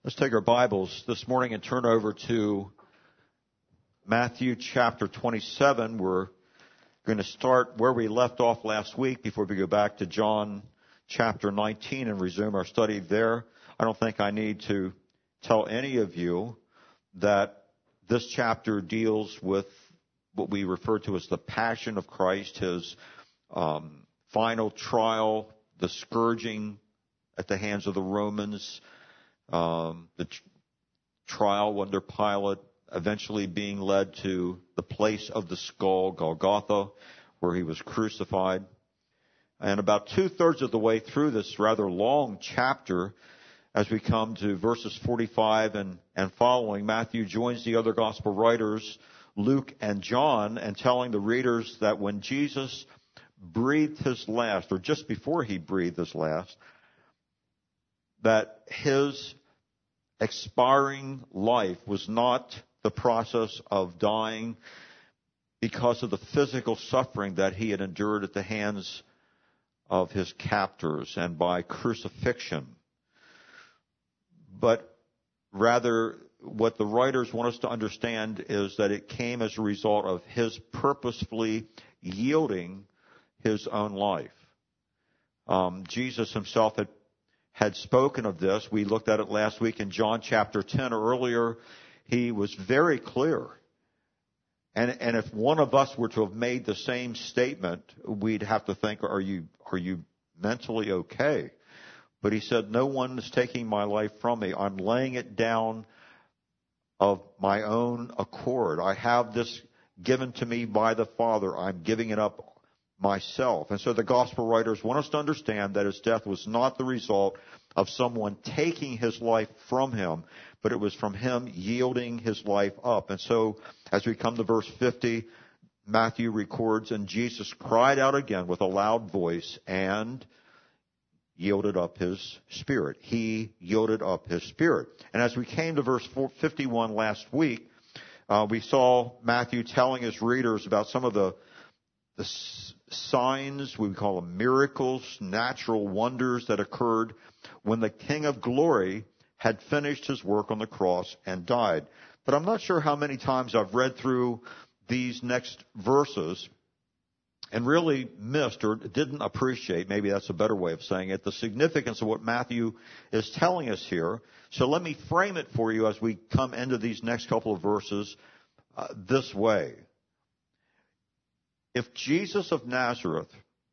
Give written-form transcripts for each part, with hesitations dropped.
Let's take our Bibles this morning and turn over to Matthew chapter 27. We're going to start where we left off last week before we go back to John chapter 19 and resume our study there. I don't think I need to tell any of you that this chapter deals with what we refer to as the passion of Christ, his final trial, the scourging at the hands of the Romans, the trial under Pilate, eventually being led to the place of the skull, Golgotha, where he was crucified. And about 2/3 of the way through this rather long chapter, as we come to verses 45 and following, Matthew joins the other gospel writers, Luke and John, and telling the readers that when Jesus breathed his last, or just before he breathed his last, that his expiring life was not the process of dying because of the physical suffering that he had endured at the hands of his captors and by crucifixion. But rather, what the writers want us to understand is that it came as a result of his purposefully yielding his own life. Jesus himself had spoken of this. We looked at it last week in John chapter 10. Earlier, he was very clear. And if one of us were to have made the same statement, we'd have to think, are you mentally okay? But he said, no one is taking my life from me. I'm laying it down of my own accord. I have this given to me by the Father. I'm giving it up myself. And so the gospel writers want us to understand that his death was not the result of someone taking his life from him, but it was from him yielding his life up. And so as we come to verse 50, Matthew records, and Jesus cried out again with a loud voice and yielded up his spirit. He yielded up his spirit. And as we came to verse 51 last week, we saw Matthew telling his readers about some of the signs, we would call them miracles, natural wonders that occurred when the King of Glory had finished his work on the cross and died. But I'm not sure how many times I've read through these next verses and really missed or didn't appreciate, maybe that's a better way of saying it, the significance of what Matthew is telling us here. So let me frame it for you as we come into these next couple of verses this way. If Jesus of Nazareth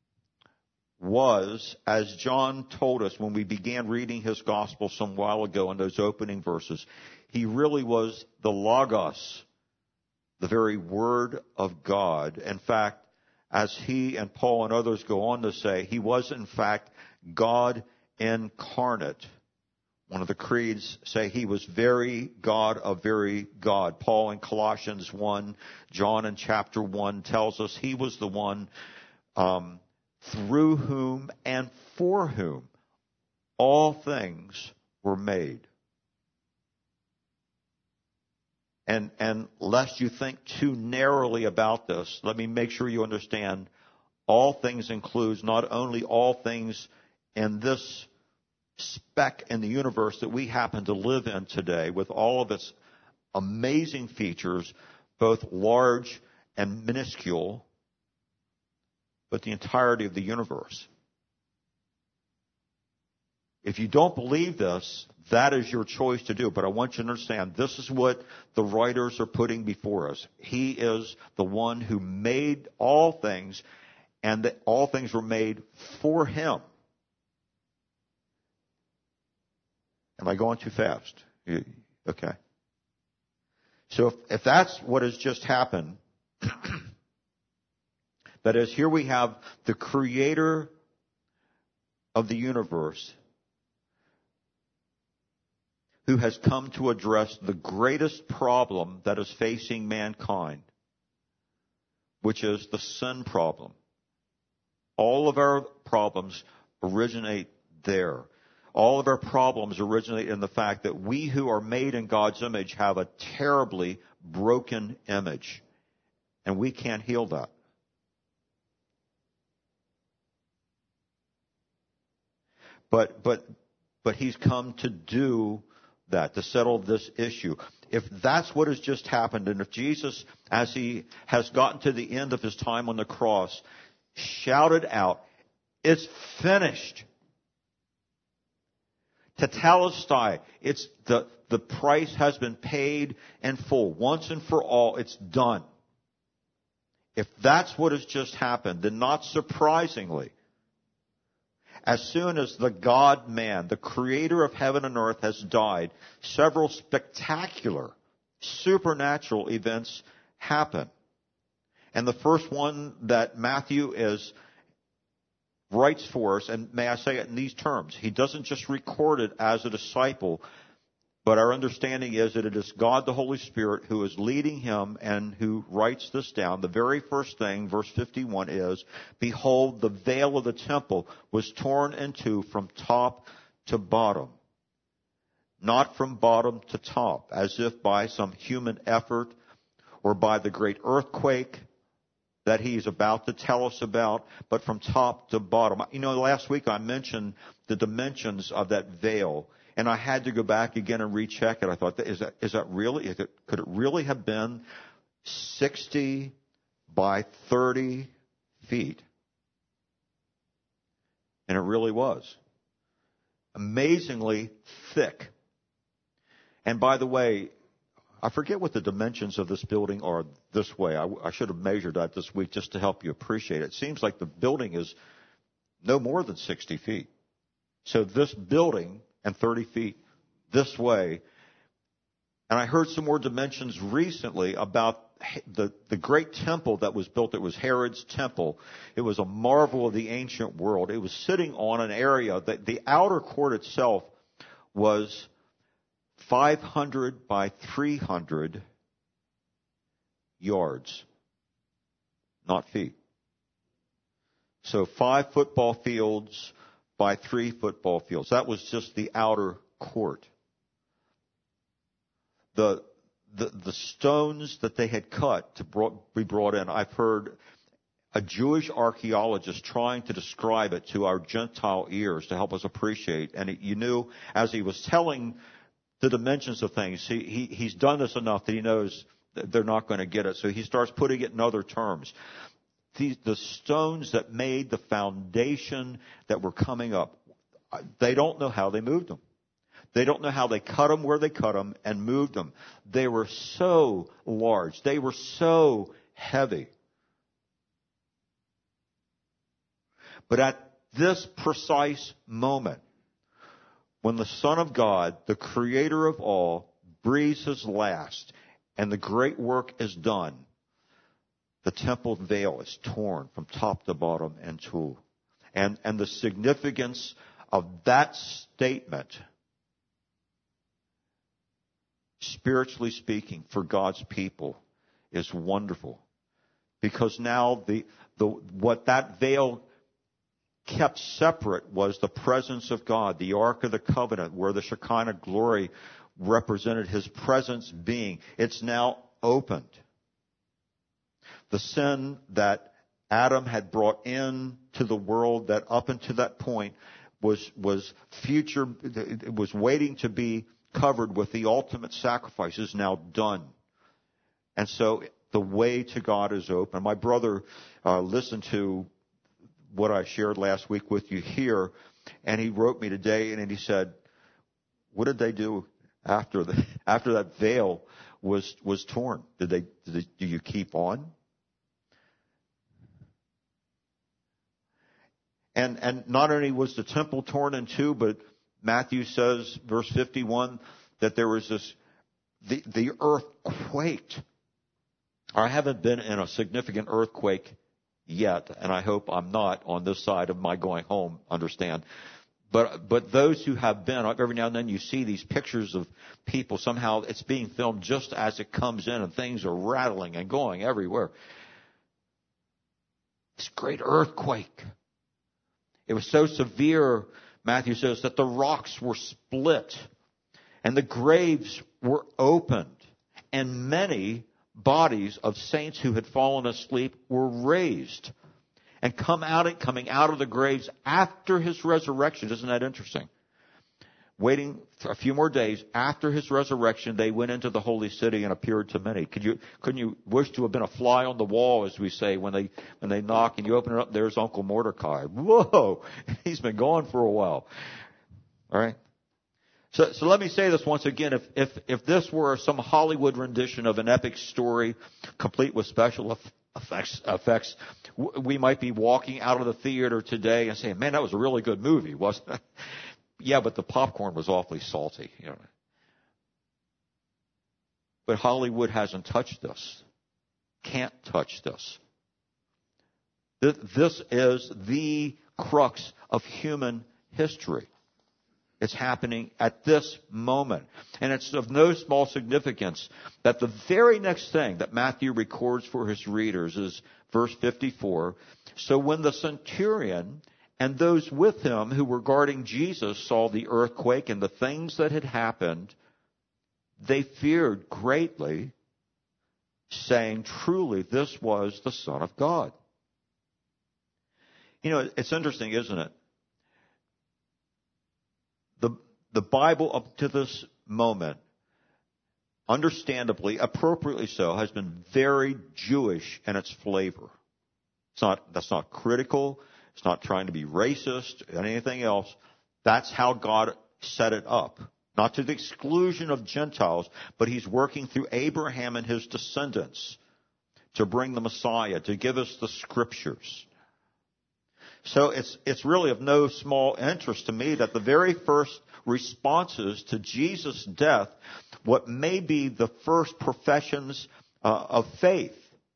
was, as John told us when we began reading his gospel some while ago in those opening verses, he really was the Logos, the very Word of God. In fact, as he and Paul and others go on to say, he was in fact God incarnate. One of the creeds say he was very God of very God. Paul in Colossians 1, John in chapter 1 tells us he was the one through whom and for whom all things were made. And lest you think too narrowly about this, let me make sure you understand all things includes not only all things in this speck in the universe that we happen to live in today with all of its amazing features, both large and minuscule, but the entirety of the universe. If you don't believe this, that is your choice to do. But I want you to understand, this is what the writers are putting before us. He is the one who made all things, and that all things were made for him. Am I going too fast? Okay. So if that's what has just happened, that is, here we have the creator of the universe who has come to address the greatest problem that is facing mankind, which is the sin problem. All of our problems originate there. All of our problems originate in the fact that we who are made in God's image have a terribly broken image, and we can't heal that. But he's come to do that, to settle this issue. If that's what has just happened, and if Jesus, as he has gotten to the end of his time on the cross, shouted out, "It's finished." Tetelestai, it's the price has been paid in full. Once and for all, it's done. If that's what has just happened, then not surprisingly, as soon as the God-man, the creator of heaven and earth, has died, several spectacular, supernatural events happen. And the first one that Matthew writes for us, and may I say it in these terms, he doesn't just record it as a disciple, but our understanding is that it is God the Holy Spirit who is leading him and who writes this down. The very first thing, verse 51 is, "Behold, the veil of the temple was torn in two from top to bottom." Not from bottom to top, as if by some human effort or by the great earthquake that he's about to tell us about, but from top to bottom. You know, last week I mentioned the dimensions of that veil, and I had to go back again and recheck it. I thought, is that really, could it really have been 60 by 30 feet? And it really was. Amazingly thick. And by the way, I forget what the dimensions of this building are this way. I should have measured that this week just to help you appreciate it. It seems like the building is no more than 60 feet. So this building and 30 feet this way. And I heard some more dimensions recently about the great temple that was built. It was Herod's temple. It was a marvel of the ancient world. It was sitting on an area that the outer court itself was 500 by 300 yards, not feet. So 5 football fields by 3 football fields. That was just the outer court. The stones that they had cut to be brought in, I've heard a Jewish archaeologist trying to describe it to our Gentile ears to help us appreciate. And you knew as he was telling the dimensions of things, he's done this enough that he knows that they're not going to get it. So he starts putting it in other terms. The stones that made the foundation that were coming up, they don't know how they moved them. They don't know how they cut them, where they cut them, and moved them. They were so large. They were so heavy. But at this precise moment, when the Son of God, the Creator of all, breathes his last, and the great work is done, the temple veil is torn from top to bottom in two. And the significance of that statement, spiritually speaking, for God's people, is wonderful. Because now what that veil kept separate was the presence of God, the Ark of the Covenant, where the Shekinah glory represented his presence being. It's now opened. The sin that Adam had brought into the world, that up until that point was future, it was waiting to be covered with the ultimate sacrifice, is now done. And so the way to God is open. My brother listened to what I shared last week with you here, and he wrote me today, and he said, "What did they do after that veil was torn? Do you keep on?" And not only was the temple torn in two, but Matthew says, verse 51, that there was the earth quaked. I haven't been in a significant earthquake yet, and I hope I'm not on this side of my going home, understand. But those who have been, every now and then you see these pictures of people, somehow it's being filmed just as it comes in, and things are rattling and going everywhere. This great earthquake. It was so severe, Matthew says, that the rocks were split and the graves were opened, and many bodies of saints who had fallen asleep were raised and coming out of the graves after his resurrection. Isn't that interesting? waiting a few more days after his resurrection, they went into the holy city and appeared to many. Couldn't you wish to have been a fly on the wall, as we say, when they knock and you open it up, there's Uncle Mordecai. Whoa! He's been gone for a while. All right? So let me say this once again. If this were some Hollywood rendition of an epic story, complete with special effects, we might be walking out of the theater today and saying, man, that was a really good movie, wasn't it? Yeah, but the popcorn was awfully salty. You know. But Hollywood hasn't touched this. Can't touch this. This is the crux of human history. It's happening at this moment. And it's of no small significance that the very next thing that Matthew records for his readers is verse 54. So when the centurion and those with him who were guarding Jesus saw the earthquake and the things that had happened, they feared greatly, saying, truly, this was the Son of God. You know, it's interesting, isn't it? The Bible up to this moment, understandably, appropriately so, has been very Jewish in its flavor. That's not critical. It's not trying to be racist or anything else. That's how God set it up. Not to the exclusion of Gentiles, but he's working through Abraham and his descendants to bring the Messiah, to give us the scriptures. So it's really of no small interest to me that the very first responses to Jesus' death, what may be the first professions of faith,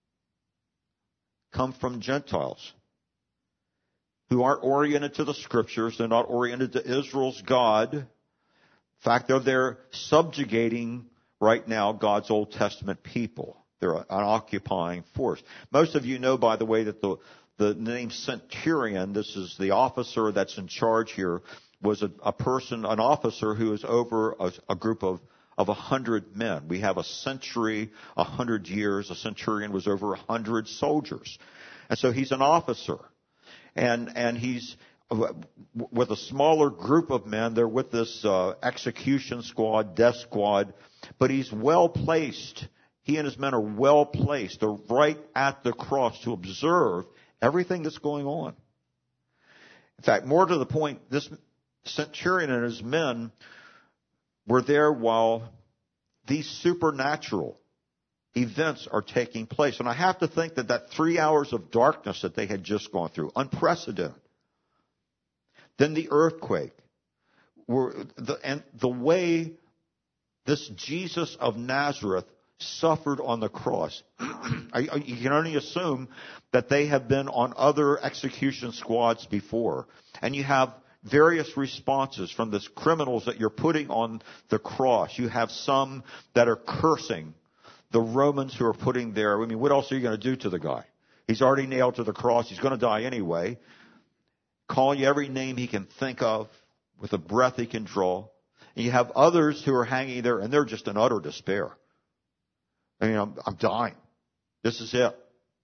come from Gentiles who aren't oriented to the scriptures. They're not oriented to Israel's God. In fact, they're subjugating right now God's Old Testament people. They're an occupying force. Most of you know, by the way, that the name centurion, this is the officer that's in charge here, was an officer who is over a group of 100 men. We have a century, 100 years. A centurion was over 100 soldiers. And so he's an officer. And he's with a smaller group of men. They're with this execution squad, death squad. But he's well placed. He and his men are well placed. They're right at the cross to observe everything that's going on. In fact, more to the point, this centurion and his men were there while these supernatural events are taking place. And I have to think that 3 hours of darkness that they had just gone through, unprecedented. Then the earthquake, and the way this Jesus of Nazareth suffered on the cross. You can only assume that they have been on other execution squads before. And you have various responses from the criminals that you're putting on the cross. You have some that are cursing the Romans who are putting there. I mean, what else are you going to do to the guy? He's already nailed to the cross. He's going to die anyway. Calling you every name he can think of with a breath he can draw. And you have others who are hanging there and they're just in utter despair. I mean, I'm dying. This is it.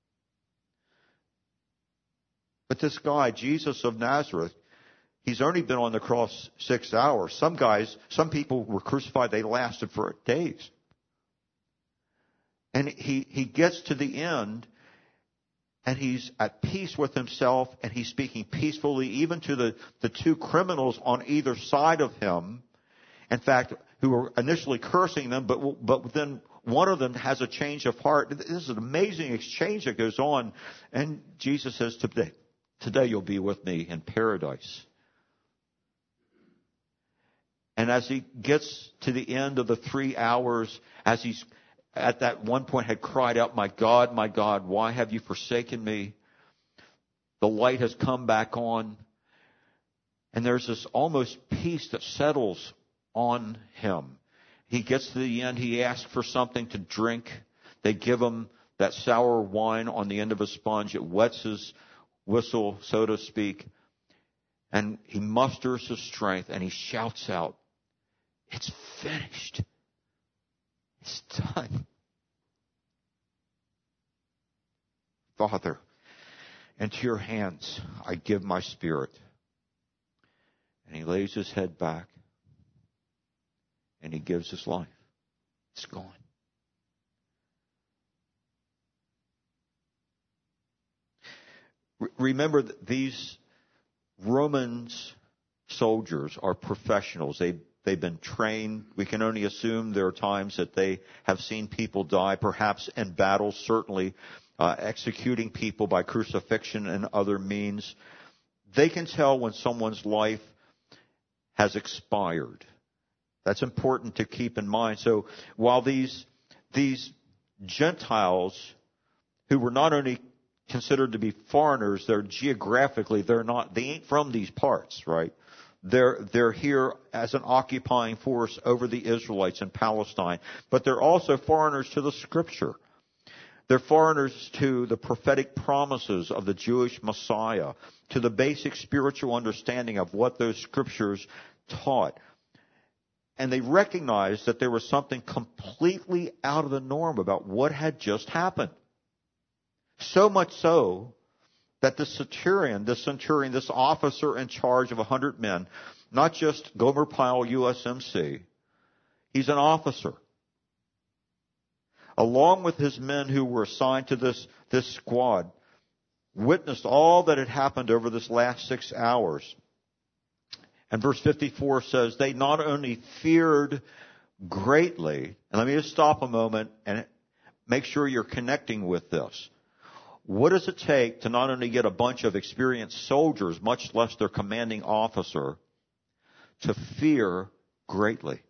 But this guy, Jesus of Nazareth, he's only been on the cross 6 hours. Some people were crucified, they lasted for days. And he gets to the end, and he's at peace with himself, and he's speaking peacefully even to the two criminals on either side of him. In fact, who were initially cursing them, but then one of them has a change of heart. This is an amazing exchange that goes on. And Jesus says, today you'll be with me in paradise. And as he gets to the end of the 3 hours, as he's at that one point had cried out, my God, why have you forsaken me? The light has come back on. And there's this almost peace that settles on him. He gets to the end. He asks for something to drink. They give him that sour wine on the end of a sponge. It wets his whistle, so to speak. And he musters his strength and he shouts out, it's finished. It's done. Father, into your hands I give my spirit. And he lays his head back and he gives his life. It's gone. Remember that these Romans soldiers are professionals. They've been trained. We can only assume there are times that they have seen people die, perhaps in battle, certainly executing people by crucifixion and other means. They can tell when someone's life has expired. That's important to keep in mind. So while these Gentiles, who were not only considered to be foreigners, they ain't from these parts, right? They're here as an occupying force over the Israelites in Palestine, but they're also foreigners to the Scripture. They're foreigners to the prophetic promises of the Jewish Messiah, to the basic spiritual understanding of what those Scriptures taught. And they recognized that there was something completely out of the norm about what had just happened. So much so that the centurion, this officer in charge of 100 men, not just Gomer Pyle USMC, he's an officer. Along with his men who were assigned to this squad, witnessed all that had happened over this last 6 hours. And verse 54 says, they not only feared greatly, and let me just stop a moment and make sure you're connecting with this. What does it take to not only get a bunch of experienced soldiers, much less their commanding officer, to fear greatly?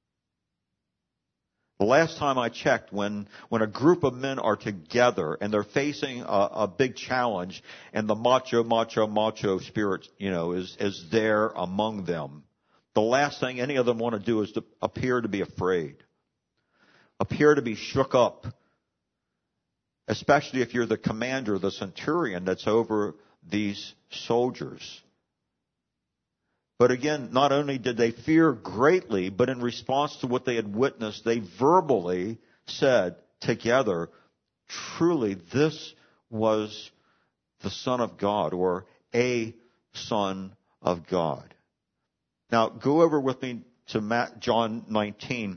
The last time I checked, when a group of men are together and they're facing a big challenge, and the macho spirit, is there among them, the last thing any of them want to do is to appear to be afraid, appear to be shook up, especially if you're the commander, the centurion that's over these soldiers. But again, not only did they fear greatly, but in response to what they had witnessed, they verbally said together, truly, this was the Son of God, or a Son of God. Now, go over with me to John 19.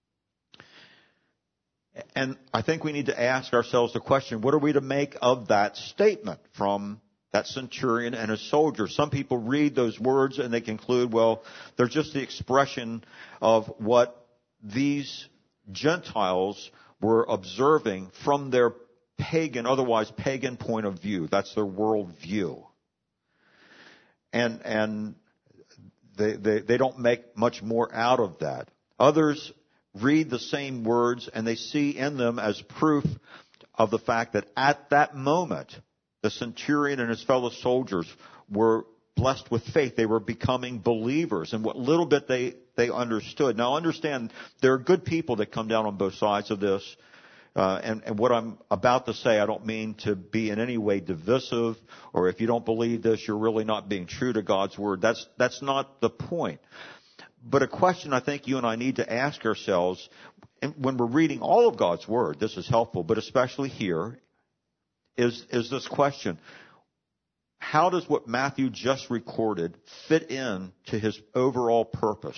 And I think we need to ask ourselves the question, what are we to make of that statement from that centurion and his soldiers? Some people read those words and they conclude, well, they're just the expression of what these Gentiles were observing from their otherwise pagan point of view. That's their world view. And they don't make much more out of that. Others read the same words and they see in them as proof of the fact that at that moment, the centurion and his fellow soldiers were blessed with faith. They were becoming believers in what little bit they understood. Now understand, there are good people that come down on both sides of this. And what I'm about to say, I don't mean to be in any way divisive, or if you don't believe this, you're really not being true to God's word. That's not the point. But a question I think you and I need to ask ourselves, and when we're reading all of God's word, this is helpful, but especially here, is this question: how does what Matthew just recorded fit in to his overall purpose?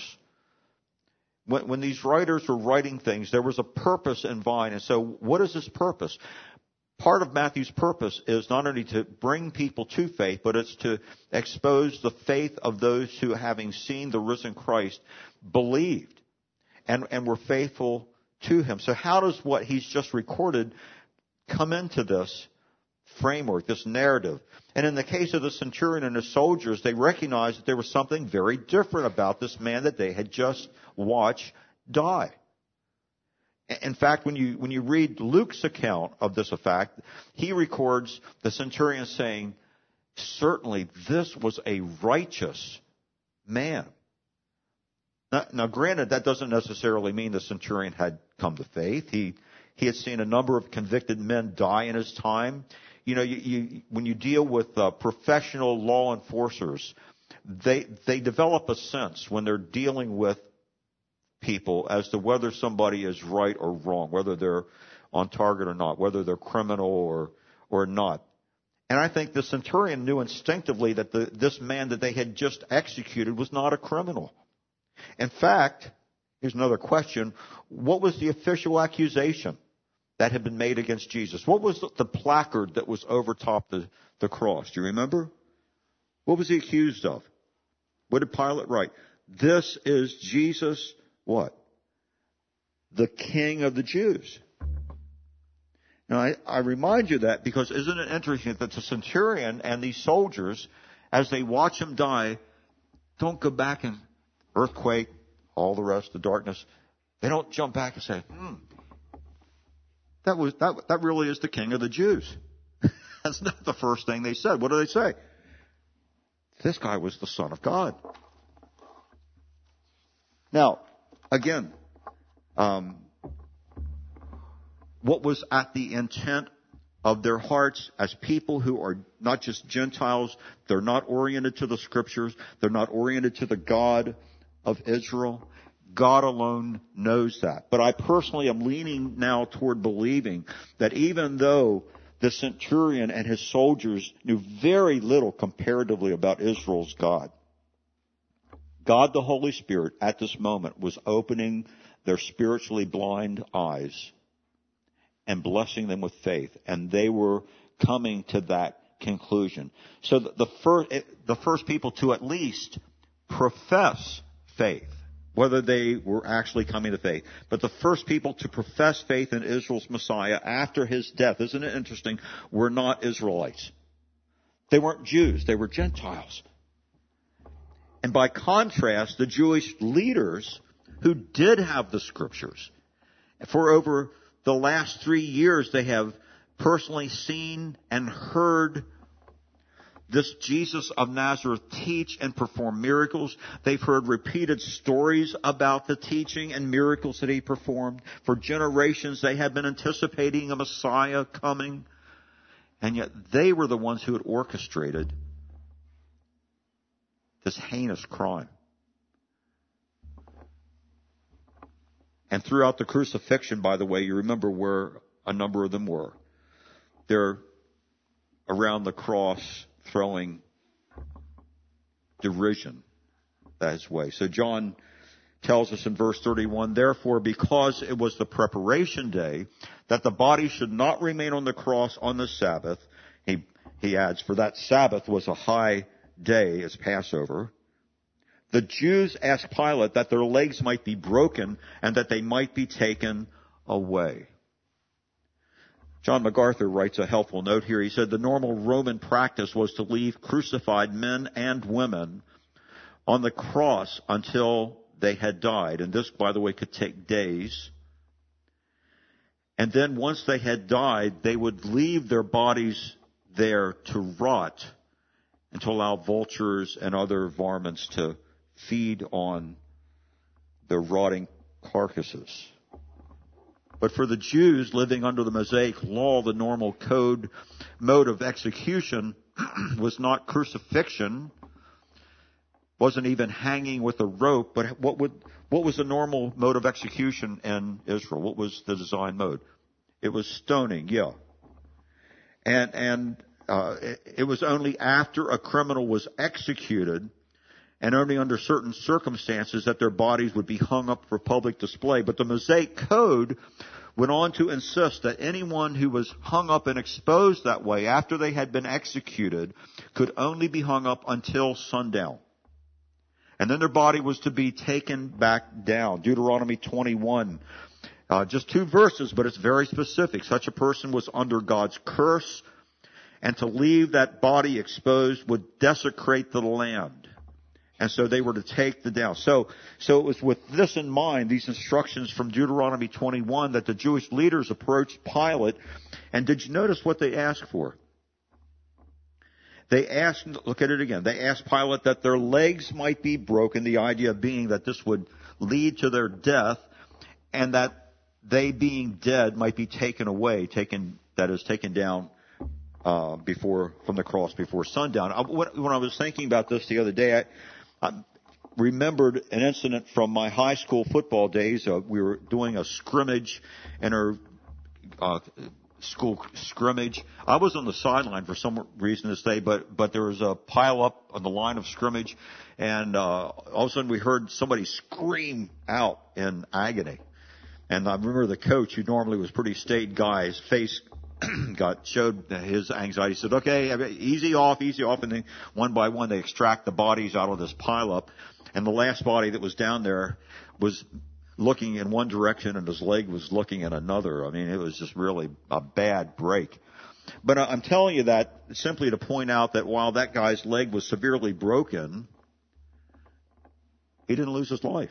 When these writers were writing things, there was a purpose in mind. And so what is this purpose? Part of Matthew's purpose is not only to bring people to faith, but it's to expose the faith of those who, having seen the risen Christ, believed and were faithful to him. So how does what he's just recorded come into this framework, this narrative? And in the case of the centurion and his soldiers, they recognized that there was something very different about this man that they had just watched die. In fact, when you read Luke's account of this fact, he records the centurion saying, certainly this was a righteous man. Now granted, that doesn't necessarily mean the centurion had come to faith. He had seen a number of convicted men die in his time. When you deal with professional law enforcers, they develop a sense when they're dealing with people as to whether somebody is right or wrong, whether they're on target or not, whether they're criminal or not. And I think the centurion knew instinctively that this man that they had just executed was not a criminal. In fact, Here's another question. What was the official accusation that had been made against Jesus? What was the placard that was over top the cross? Do you remember? What was he accused of? What did Pilate write? This is Jesus, what? The King of the Jews. Now, I remind you that because isn't it interesting that the centurion and these soldiers, as they watch him die, don't go back and earthquake, all the rest, the darkness. They don't jump back and say, that really is the King of the Jews. That's not the first thing they said. What do they say? This guy was the Son of God. Now, again, what was at the intent of their hearts as people who are not just Gentiles, they're not oriented to the Scriptures, they're not oriented to the God of Israel. God alone knows that. But I personally am leaning now toward believing that even though the centurion and his soldiers knew very little comparatively about Israel's God, God the Holy Spirit at this moment was opening their spiritually blind eyes and blessing them with faith. And they were coming to that conclusion. So the first people to at least profess faith, whether they were actually coming to faith, but the first people to profess faith in Israel's Messiah after his death, isn't it interesting, were not Israelites. They weren't Jews, they were Gentiles. And by contrast, the Jewish leaders who did have the Scriptures, for over the last 3 years, they have personally seen and heard this Jesus of Nazareth teach and perform miracles. They've heard repeated stories about the teaching and miracles that he performed. For generations, they had been anticipating a Messiah coming. And yet they were the ones who had orchestrated this heinous crime. And throughout the crucifixion, by the way, you remember where a number of them were. They're around the cross throwing derision that way. So John tells us in verse 31, therefore, because it was the preparation day, that the body should not remain on the cross on the Sabbath, he adds, for that Sabbath was a high day as Passover. The Jews asked Pilate that their legs might be broken and that they might be taken away. John MacArthur writes a helpful note here. He said the normal Roman practice was to leave crucified men and women on the cross until they had died. And this, by the way, could take days. And then once they had died, they would leave their bodies there to rot and to allow vultures and other varmints to feed on the rotting carcasses. But for the Jews living under the Mosaic law, the normal mode of execution was not crucifixion, wasn't even hanging with a rope, but what was the normal mode of execution in Israel? What was the design mode? It was stoning, yeah. And it was only after a criminal was executed and only under certain circumstances that their bodies would be hung up for public display. But the Mosaic Code went on to insist that anyone who was hung up and exposed that way after they had been executed could only be hung up until sundown. And then their body was to be taken back down. Deuteronomy 21. Just 2 verses, but it's very specific. Such a person was under God's curse, and to leave that body exposed would desecrate the land. And so they were to take the down. So it was with this in mind, these instructions from Deuteronomy 21, that the Jewish leaders approached Pilate. And did you notice what they asked for? They asked, look at it again, they asked Pilate that their legs might be broken, the idea being that this would lead to their death, and that they being dead might be taken away, taken down from the cross before sundown. When I was thinking about this the other day, I remembered an incident from my high school football days. We were doing a scrimmage in our school scrimmage. I was on the sideline for some reason this day, but there was a pile up on the line of scrimmage, and all of a sudden we heard somebody scream out in agony. And I remember the coach, who normally was a pretty staid guy, his face showed his anxiety. He said, "Okay, easy off," and then one by one they extract the bodies out of this pile up, and the last body that was down there was looking in one direction and his leg was looking in another. I mean, it was just really a bad break. But I'm telling you that simply to point out that while that guy's leg was severely broken, he didn't lose his life.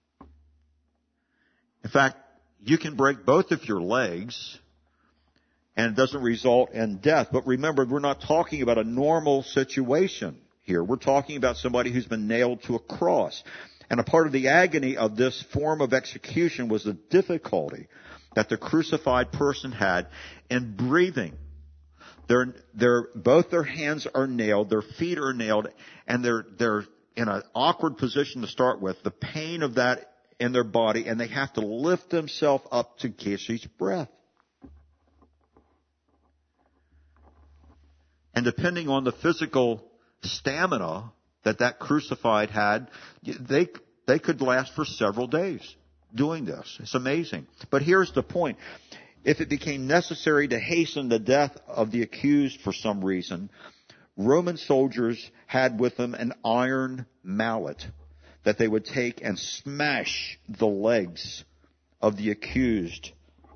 In fact, you can break both of your legs and it doesn't result in death. But remember, we're not talking about a normal situation here. We're talking about somebody who's been nailed to a cross. And a part of the agony of this form of execution was the difficulty that the crucified person had in breathing. Both their hands are nailed, their feet are nailed, and they're in an awkward position to start with. The pain of that in their body, and they have to lift themselves up to catch each breath. And depending on the physical stamina that crucified had, they could last for several days doing this. It's amazing. But here's the point. If it became necessary to hasten the death of the accused for some reason, Roman soldiers had with them an iron mallet that they would take and smash the legs of the accused.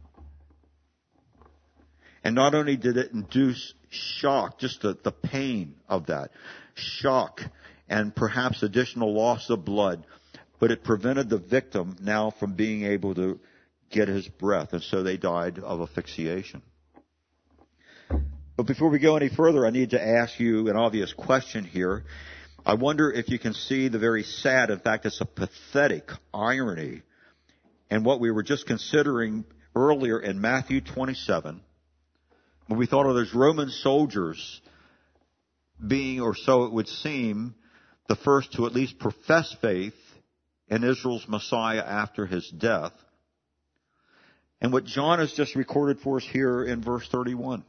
And not only did it induce shock, just the pain of that, shock and perhaps additional loss of blood, but it prevented the victim now from being able to get his breath, and so they died of asphyxiation. But before we go any further, I need to ask you an obvious question here. I wonder if you can see the very sad, in fact, it's a pathetic irony in what we were just considering earlier in Matthew 27, when we thought of those Roman soldiers being, or so it would seem, the first to at least profess faith in Israel's Messiah after his death. And what John has just recorded for us here in verse 31.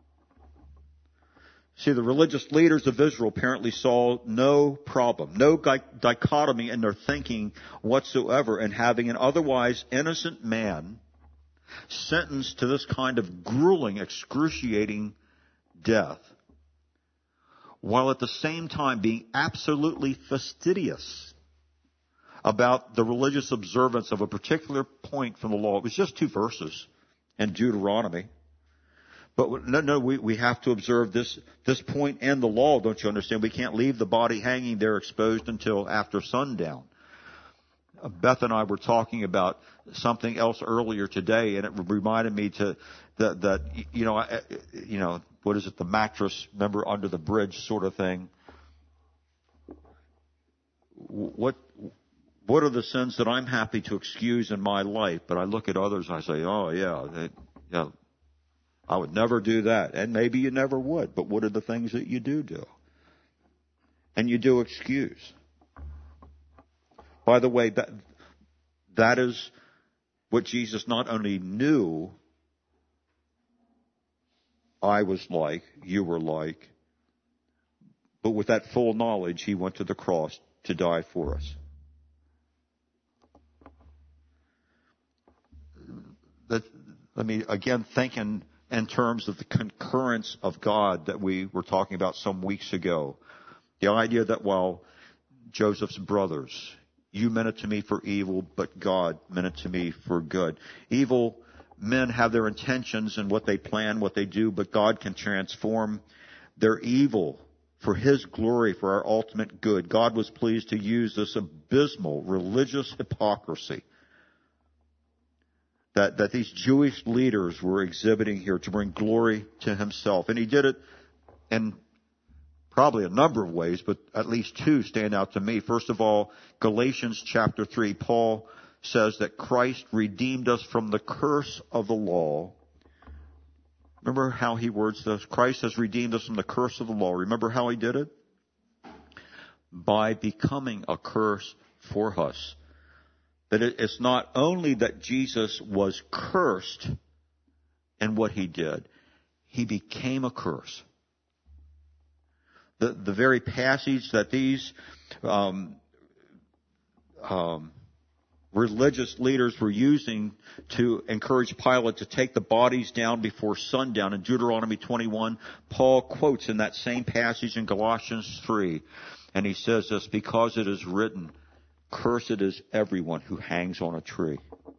See, the religious leaders of Israel apparently saw no problem, no dichotomy in their thinking whatsoever in having an otherwise innocent man sentenced to this kind of grueling, excruciating death, while at the same time being absolutely fastidious about the religious observance of a particular point from the law. It was just 2 verses in Deuteronomy. But we have to observe this point in the law, don't you understand? We can't leave the body hanging there exposed until after sundown. Beth and I were talking about something else earlier today, and it reminded me that what is it, the mattress, remember, under the bridge sort of thing. What are the sins that I'm happy to excuse in my life? But I look at others and I say, oh yeah, I would never do that. And maybe you never would, but what are the things that you do? And you do excuse. By the way, that is what Jesus not only knew I was like, you were like, but with that full knowledge, he went to the cross to die for us. Let me again think in terms of the concurrence of God that we were talking about some weeks ago. The idea that while Joseph's brothers, you meant it to me for evil, but God meant it to me for good. Evil men have their intentions and what they plan, what they do, but God can transform their evil for His glory, for our ultimate good. God was pleased to use this abysmal religious hypocrisy that these Jewish leaders were exhibiting here to bring glory to Himself. And He did it in probably a number of ways, but at least 2 stand out to me. First of all, Galatians chapter 3, Paul says that Christ redeemed us from the curse of the law. Remember how he words this? Christ has redeemed us from the curse of the law. Remember how he did it? By becoming a curse for us. That it's not only that Jesus was cursed in what he did. He became a curse. The very passage that these religious leaders were using to encourage Pilate to take the bodies down before sundown in Deuteronomy 21, Paul quotes in that same passage in Galatians 3. And he says this, because it is written, cursed is everyone who hangs on a tree.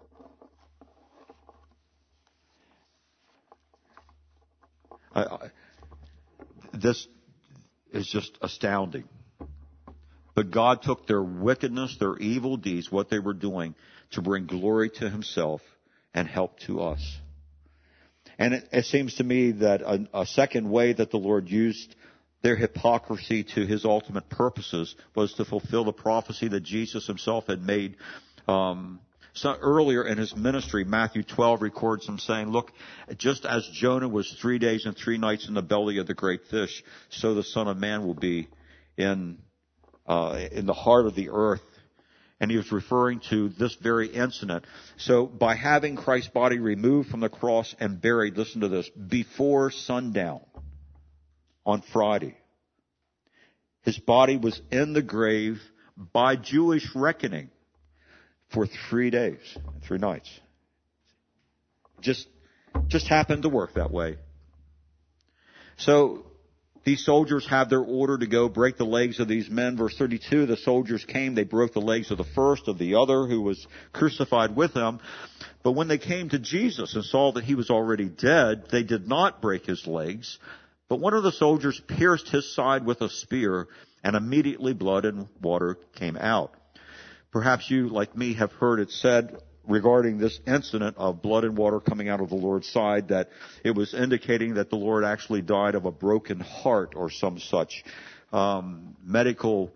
This is just astounding. But God took their wickedness, their evil deeds, what they were doing, to bring glory to himself and help to us. And it seems to me that a second way that the Lord used their hypocrisy to his ultimate purposes was to fulfill the prophecy that Jesus himself had made. So earlier in his ministry, Matthew 12 records him saying, look, just as Jonah was 3 days and 3 nights in the belly of the great fish, so the Son of Man will be in the heart of the earth. And he was referring to this very incident. So by having Christ's body removed from the cross and buried, listen to this, before sundown on Friday, his body was in the grave by Jewish reckoning for 3 days and 3 nights. Just happened to work that way. So these soldiers have their order to go break the legs of these men. Verse 32, the soldiers came, they broke the legs of the first, of the other who was crucified with them. But when they came to Jesus and saw that he was already dead, they did not break his legs. But one of the soldiers pierced his side with a spear, and immediately blood and water came out. Perhaps you, like me, have heard it said regarding this incident of blood and water coming out of the Lord's side that it was indicating that the Lord actually died of a broken heart or some such. Medical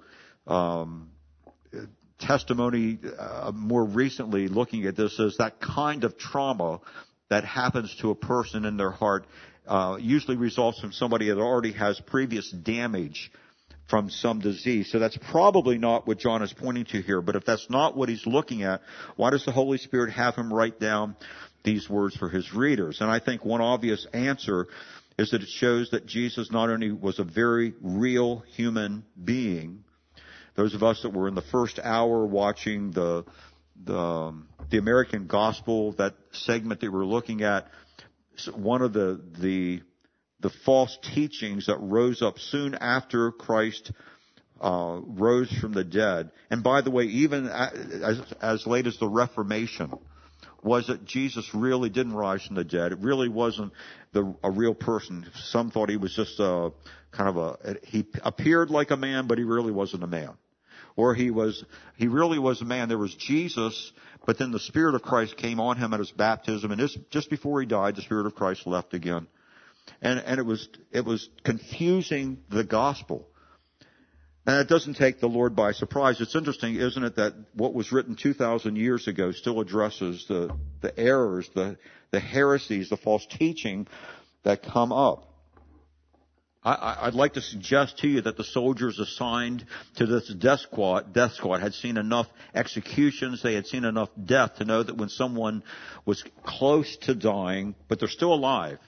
testimony more recently looking at this is that kind of trauma that happens to a person in their heart usually results from somebody that already has previous damage from some disease. So that's probably not what John is pointing to here. But if that's not what he's looking at, why does the Holy Spirit have him write down these words for his readers? And I think one obvious answer is that it shows that Jesus not only was a very real human being. Those of us that were in the first hour watching the American Gospel, that segment that we're looking at, one of the false teachings that rose up soon after Christ rose from the dead. And by the way, even as late as the Reformation, was that Jesus really didn't rise from the dead. It really wasn't a real person. Some thought he was just he appeared like a man, but he really wasn't a man. Or he really was a man. There was Jesus, but then the Spirit of Christ came on him at his baptism, and just before he died, the Spirit of Christ left again. And it was confusing the gospel. And it doesn't take the Lord by surprise. It's interesting, isn't it, that what was written 2,000 years ago still addresses the errors, the heresies, the false teaching that come up. I'd like to suggest to you that the soldiers assigned to this death squad had seen enough executions, they had seen enough death to know that when someone was close to dying, but they're still alive,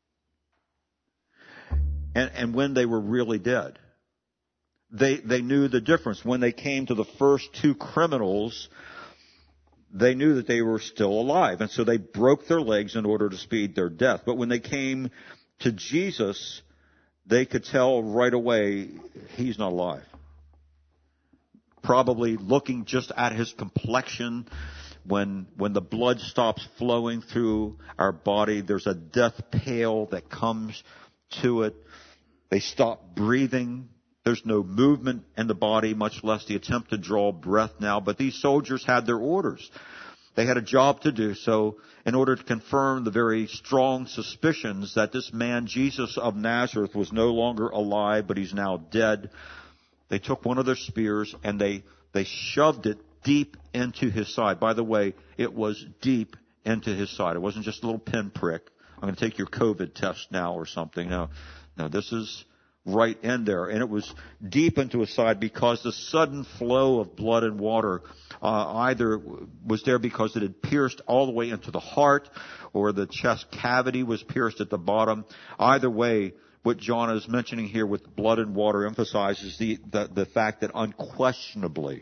and when they were really dead. They knew the difference. When they came to the first two criminals, they knew that they were still alive. And so they broke their legs in order to speed their death. But when they came to Jesus, they could tell right away he's not alive. Probably looking just at his complexion, when the blood stops flowing through our body, there's a death pale that comes to it. They stop breathing. There's no movement in the body, much less the attempt to draw breath now. But these soldiers had their orders. They had a job to do. So in order to confirm the very strong suspicions that this man, Jesus of Nazareth, was no longer alive, but he's now dead, they took one of their spears and they shoved it deep into his side. By the way, it was deep into his side. It wasn't just a little pinprick. I'm going to take your COVID test now or something. No, this is right in there. And it was deep into his side because the sudden flow of blood and water either was there because it had pierced all the way into the heart, or the chest cavity was pierced at the bottom. Either way, what John is mentioning here with blood and water emphasizes the fact that unquestionably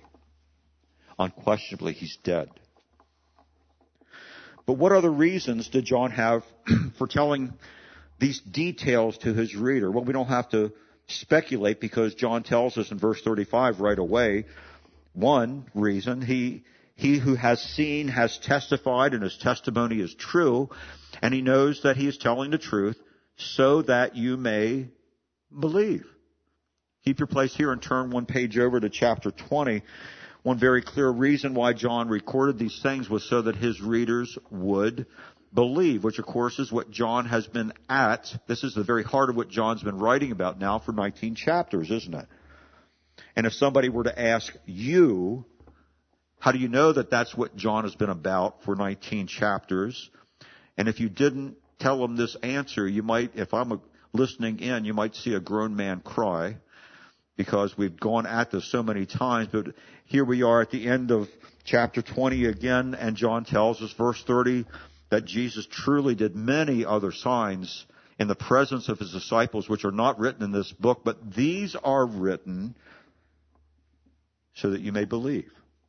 he's dead. But what other reasons did John have for telling these details to his reader? Well, we don't have to speculate because John tells us in verse 35 right away. One reason, he who has seen has testified, and his testimony is true, and he knows that he is telling the truth so that you may believe. Keep your place here and turn one page over to chapter 20. One very clear reason why John recorded these things was so that his readers would believe, which of course is what John has been at. This is the very heart of what John's been writing about now for 19 chapters, isn't it? And if somebody were to ask you, how do you know that that's what John has been about for 19 chapters? And if you didn't tell them this answer, you might, if I'm listening in, you might see a grown man cry, because we've gone at this so many times. But here we are at the end of chapter 20 again, and John tells us, verse 30, that Jesus truly did many other signs in the presence of his disciples, which are not written in this book, but these are written so that you may believe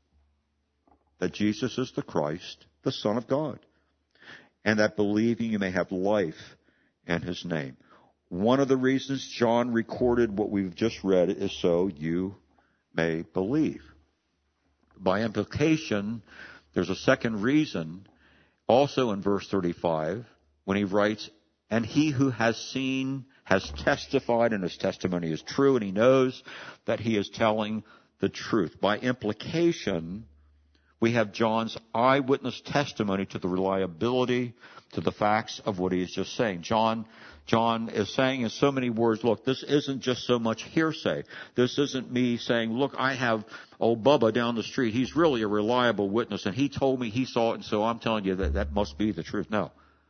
that Jesus is the Christ, the Son of God, and that believing you may have life in his name. One of the reasons John recorded what we've just read is so you may believe. By implication, there's a second reason, also in verse 35, when he writes, and he who has seen has testified, and his testimony is true, and he knows that he is telling the truth. By implication, we have John's eyewitness testimony to the reliability, to the facts of what he is just saying. John is saying in so many words, look, this isn't just so much hearsay. This isn't me saying, look, I have old Bubba down the street. He's really a reliable witness, and he told me he saw it, and so I'm telling you that must be the truth. No.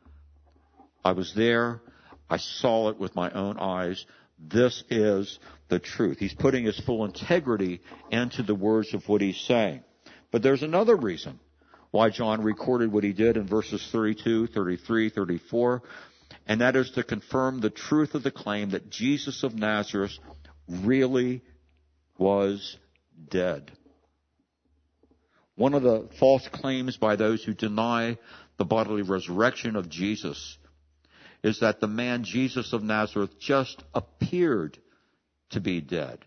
I was there. I saw it with my own eyes. This is the truth. He's putting his full integrity into the words of what he's saying. But there's another reason why John recorded what he did in verses 32, 33, 34, and that is to confirm the truth of the claim that Jesus of Nazareth really was dead. One of the false claims by those who deny the bodily resurrection of Jesus is that the man Jesus of Nazareth just appeared to be dead.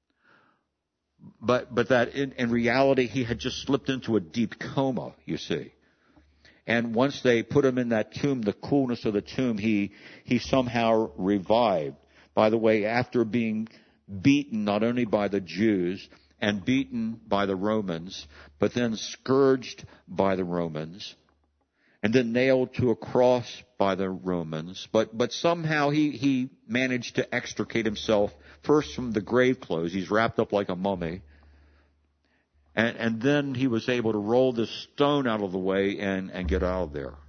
But that in reality he had just slipped into a deep coma, you see. And once they put him in that tomb, the coolness of the tomb, he somehow revived. By the way, after being beaten not only by the Jews and beaten by the Romans, but then scourged by the Romans, and then nailed to a cross by the Romans. But somehow he managed to extricate himself first from the grave clothes. He's wrapped up like a mummy. And then he was able to roll this stone out of the way and get out of there.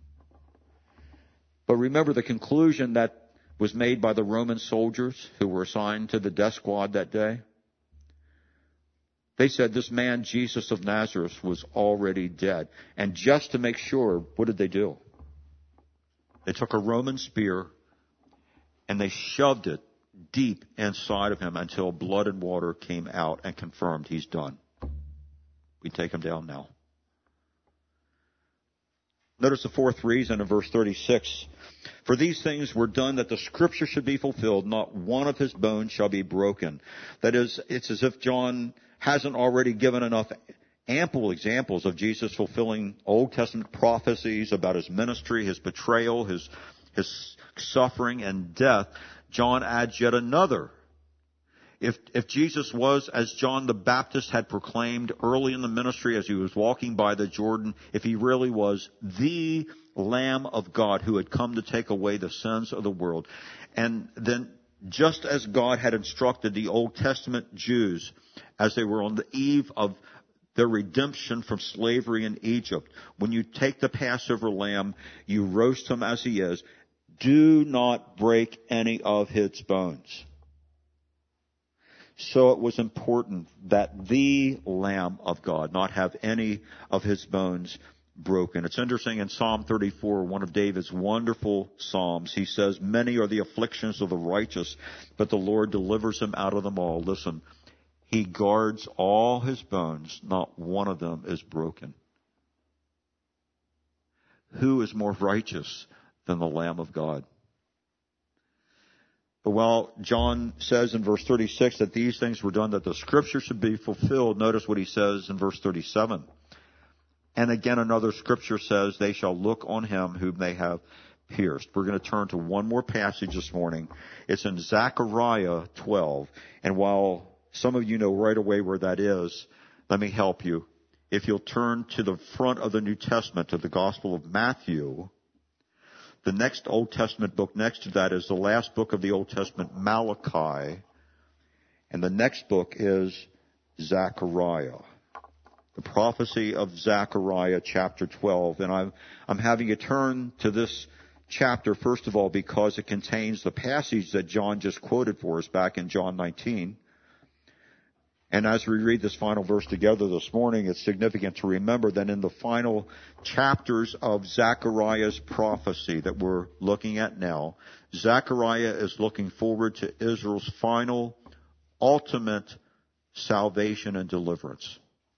But remember the conclusion that was made by the Roman soldiers who were assigned to the death squad that day. They said this man, Jesus of Nazareth, was already dead. And just to make sure, what did they do? They took a Roman spear and they shoved it deep inside of him until blood and water came out and confirmed he's done. We take him down now. Notice the fourth reason in verse 36. For these things were done that the scripture should be fulfilled. Not one of his bones shall be broken. That is, it's as if John hasn't already given enough ample examples of Jesus fulfilling Old Testament prophecies about his ministry, his betrayal, his suffering and death. John adds yet another. If Jesus was, as John the Baptist had proclaimed early in the ministry as he was walking by the Jordan, if he really was the Lamb of God who had come to take away the sins of the world, and then just as God had instructed the Old Testament Jews as they were on the eve of their redemption from slavery in Egypt, when you take the Passover lamb, you roast him as he is, do not break any of his bones. So it was important that the Lamb of God not have any of his bones broken. It's interesting in Psalm 34, one of David's wonderful psalms, he says, many are the afflictions of the righteous, but the Lord delivers him out of them all. Listen, he guards all his bones, not one of them is broken. Who is more righteous than the Lamb of God? But while John says in verse 36 that these things were done that the scripture should be fulfilled, notice what he says in verse 37. And again, another scripture says, they shall look on him whom they have pierced. We're going to turn to one more passage this morning. It's in Zechariah 12. And while some of you know right away where that is, let me help you. If you'll turn to the front of the New Testament, to the Gospel of Matthew, the next Old Testament book next to that is the last book of the Old Testament, Malachi. And the next book is Zechariah. The prophecy of Zechariah chapter 12. And I'm having you turn to this chapter, first of all, because it contains the passage that John just quoted for us back in John 19. And as we read this final verse together this morning, it's significant to remember that in the final chapters of Zechariah's prophecy that we're looking at now, Zechariah is looking forward to Israel's final, ultimate salvation and deliverance.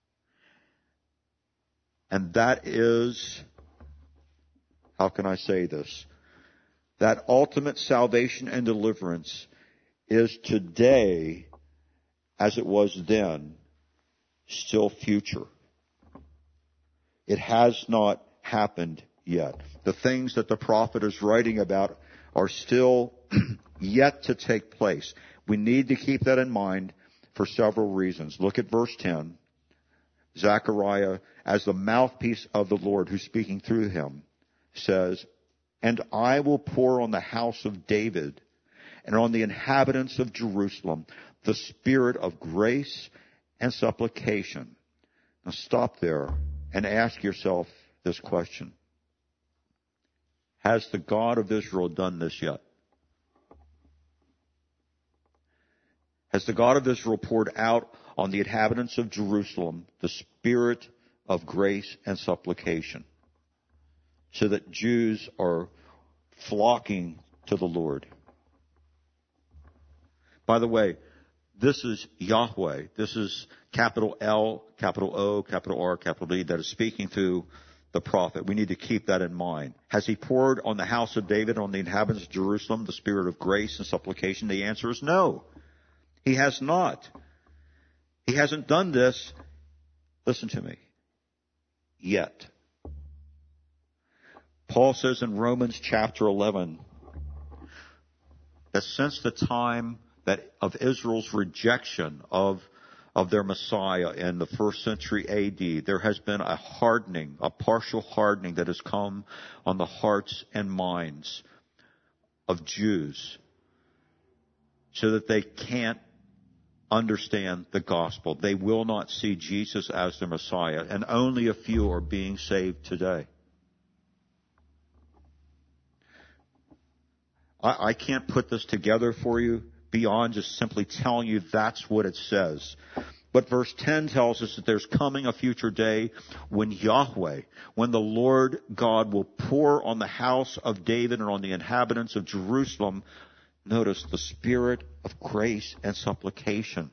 And that is, how can I say this? That ultimate salvation and deliverance is today, as it was then, still future. It has not happened yet. The things that the prophet is writing about are still yet to take place. We need to keep that in mind for several reasons. Look at verse 10. Zechariah, as the mouthpiece of the Lord who's speaking through him, says, and I will pour on the house of David and on the inhabitants of Jerusalem the spirit of grace and supplication. Now stop there and ask yourself this question. Has the God of Israel done this yet? Has the God of Israel poured out on the inhabitants of Jerusalem the spirit of grace and supplication so that Jews are flocking to the Lord? By the way, this is Yahweh. This is capital L, capital O, capital R, capital D that is speaking through the prophet. We need to keep that in mind. Has he poured on the house of David, on the inhabitants of Jerusalem, the spirit of grace and supplication? The answer is no. He has not. He hasn't done this, listen to me, yet. Paul says in Romans chapter 11 that since the time that of Israel's rejection of their Messiah in the first century AD, there has been a hardening, a partial hardening that has come on the hearts and minds of Jews so that they can't understand the gospel. They will not see Jesus as their Messiah, and only a few are being saved today. I can't put this together for you beyond just simply telling you that's what it says. But verse 10 tells us that there's coming a future day when Yahweh, when the Lord God will pour on the house of David and on the inhabitants of Jerusalem, notice, the spirit of grace and supplication.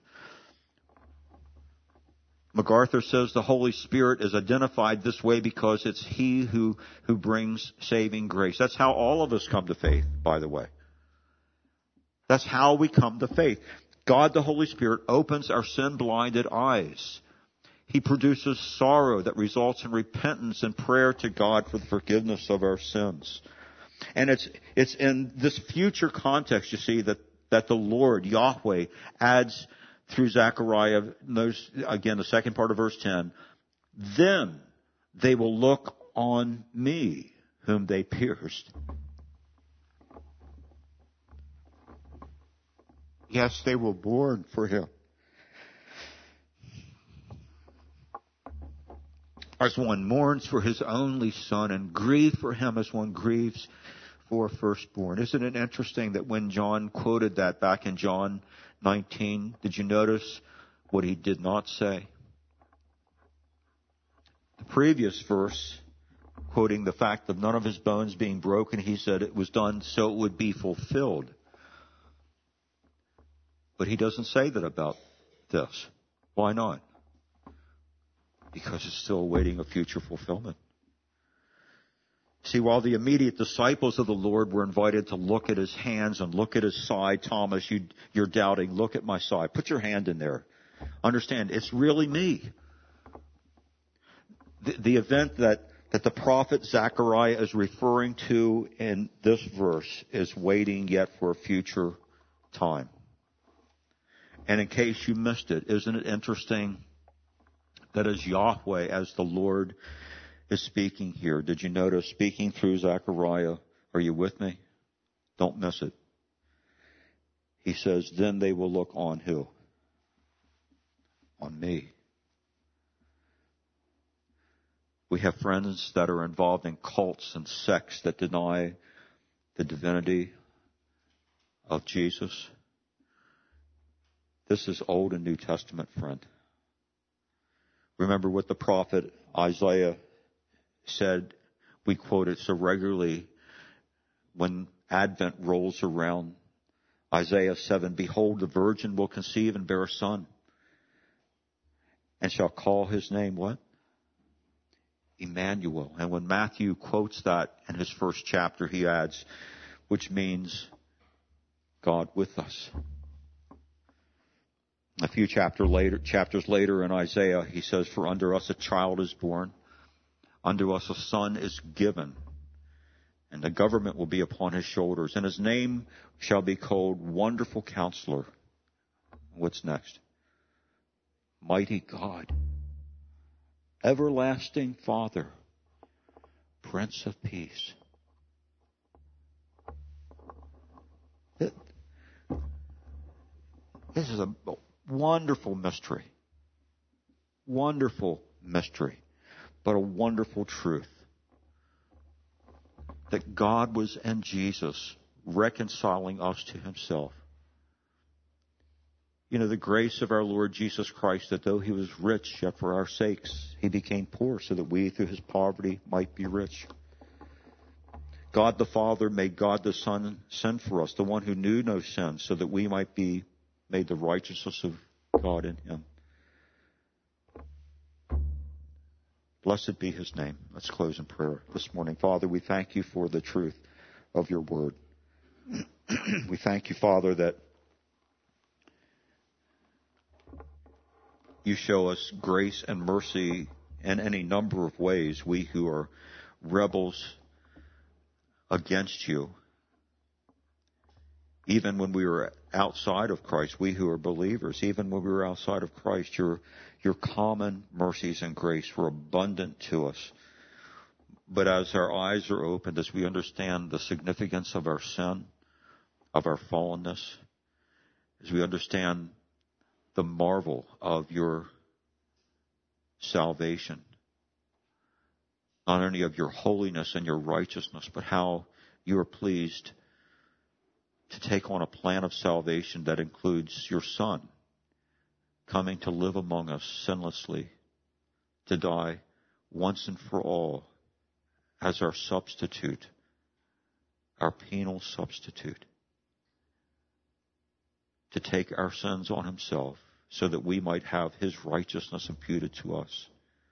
MacArthur says the Holy Spirit is identified this way because it's He who brings saving grace. That's how all of us come to faith, by the way. That's how we come to faith. God, the Holy Spirit, opens our sin-blinded eyes. He produces sorrow that results in repentance and prayer to God for the forgiveness of our sins. And it's in this future context, you see, that the Lord, Yahweh, adds through Zechariah, notice again the second part of verse 10, then they will look on me, whom they pierced. Yes, they will mourn for him. As one mourns for his only son and grieve for him as one grieves for firstborn. Isn't it interesting that when John quoted that back in John 19, did you notice what he did not say? The previous verse, quoting the fact of none of his bones being broken, he said it was done so it would be fulfilled. But he doesn't say that about this. Why not? Because it's still awaiting a future fulfillment. See, while the immediate disciples of the Lord were invited to look at his hands and look at his side, Thomas, you're doubting, look at my side. Put your hand in there. Understand, it's really me. The event that the prophet Zechariah is referring to in this verse is waiting yet for a future time. And in case you missed it, isn't it interesting that as Yahweh, as the Lord is speaking here, did you notice speaking through Zechariah? Are you with me? Don't miss it. He says, then they will look on who? On me. We have friends that are involved in cults and sects that deny the divinity of Jesus. This is Old and New Testament, friend. Remember what the prophet Isaiah said. We quote it so regularly when Advent rolls around. Isaiah 7, behold, the virgin will conceive and bear a son, and shall call his name what? Emmanuel. And when Matthew quotes that in his first chapter, he adds, which means God with us. A few chapters later in Isaiah, he says, for unto us a child is born, unto us a son is given, and the government will be upon his shoulders, and his name shall be called Wonderful Counselor. What's next? Mighty God, Everlasting Father, Prince of Peace. This is a wonderful mystery. Wonderful mystery. But a wonderful truth. That God was in Jesus reconciling us to himself. You know, the grace of our Lord Jesus Christ, that though he was rich, yet for our sakes he became poor, so that we through his poverty might be rich. God the Father made God the Son sin for us, the one who knew no sin, so that we might be made the righteousness of God in him. Blessed be his name. Let's close in prayer this morning. Father, we thank you for the truth of your word. We thank you, Father, that you show us grace and mercy in any number of ways. We who are rebels against you, even when we were outside of Christ, we who are believers, even when we were outside of Christ, your common mercies and grace were abundant to us. But as our eyes are opened, as we understand the significance of our sin, of our fallenness, as we understand the marvel of your salvation, not only of your holiness and your righteousness, but how you are pleased to take on a plan of salvation that includes your Son coming to live among us sinlessly, to die once and for all as our substitute, our penal substitute, to take our sins on himself so that we might have his righteousness imputed to us.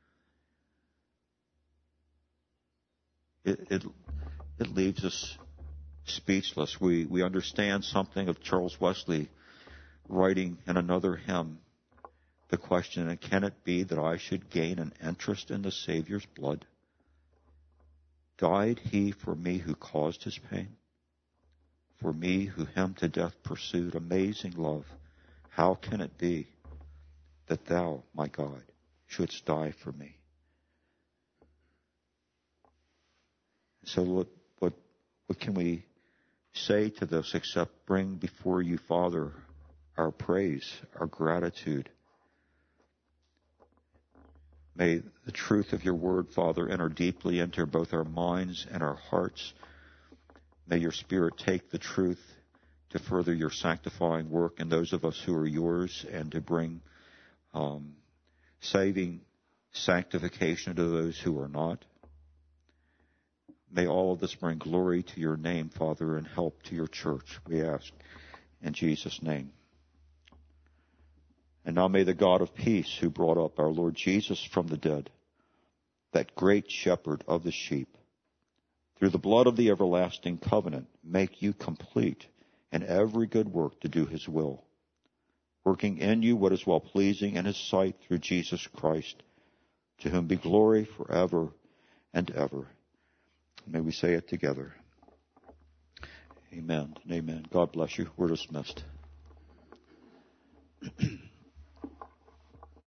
It leaves us speechless. We understand something of Charles Wesley writing in another hymn the question, and can it be that I should gain an interest in the Savior's blood? Died he for me who caused his pain? For me who him to death pursued? Amazing love, how can it be that thou, my God, shouldst die for me? So what can we say to this except bring before you, Father, our praise, our gratitude? May the truth of your word, Father, enter deeply into both our minds and our hearts. May your Spirit take the truth to further your sanctifying work in those of us who are yours, and to bring saving sanctification to those who are not. May all of this bring glory to your name, Father, and help to your church, we ask in Jesus' name. And now may the God of peace, who brought up our Lord Jesus from the dead, that great shepherd of the sheep, through the blood of the everlasting covenant, make you complete in every good work to do his will, working in you what is well-pleasing in his sight through Jesus Christ, to whom be glory forever and ever. May we say it together. Amen and amen. God bless you. We're dismissed.